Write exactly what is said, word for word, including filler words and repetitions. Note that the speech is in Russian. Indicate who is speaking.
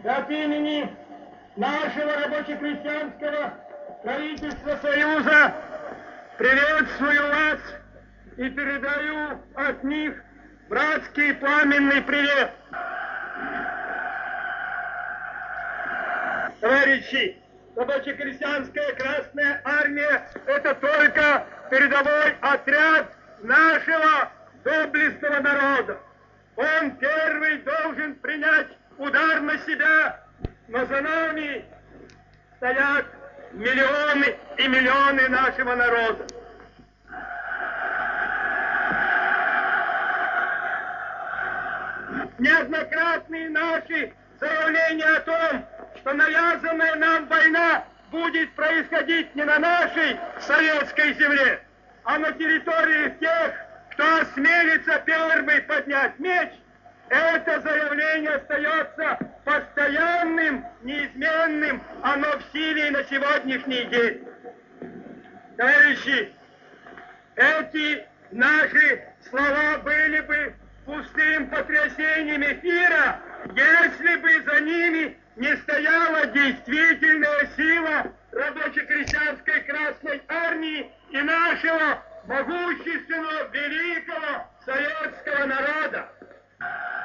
Speaker 1: от имени нашего рабоче-крестьянского правительства Союза приветствую вас и передаю от них братский пламенный привет. Товарищи, рабоче-крестьянская Красная Армия – это только передовой отряд нашего доблестного народа. Он первый должен принять удар на себя, но за нами стоят миллионы и миллионы нашего народа. Неоднократные наши заявления о том, что навязанная нам война будет происходить не на нашей советской земле, а на территории тех, кто осмелится первый поднять меч, это заявление остается постоянным, неизменным, оно в силе на сегодняшний день. Товарищи, эти наши слова были бы пустым потрясением эфира, если бы за ними не стояла действительная сила рабоче-крестьянской Красной Армии и нашего могущественного великого советского народа.